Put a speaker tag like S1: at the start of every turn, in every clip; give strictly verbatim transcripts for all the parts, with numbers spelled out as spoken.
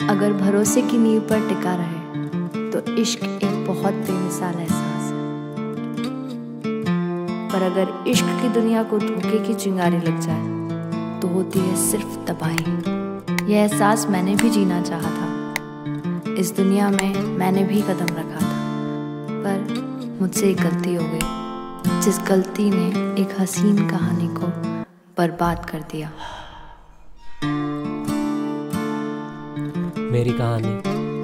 S1: अगर भरोसे की नींव पर टिका रहे तो इश्क एक बहुत बेमिसाल एहसास है। पर अगर इश्क की दुनिया को धोखे की चिंगारी लग जाए तो होती है सिर्फ तबाही। यह एहसास मैंने भी जीना चाहा था, इस दुनिया में मैंने भी कदम रखा था, पर मुझसे एक गलती हो गई जिस गलती ने एक हसीन कहानी को बर्बाद कर दिया।
S2: मेरी कहानी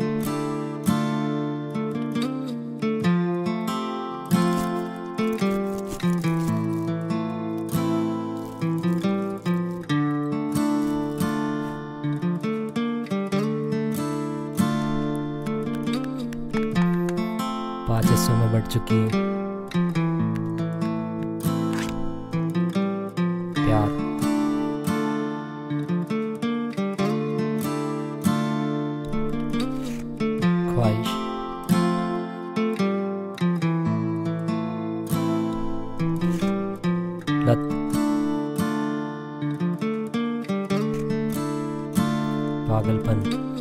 S2: पांच हिस्सों में बढ़ चुकी है। प्यार, ख्वाहिश, लत, पागलपन,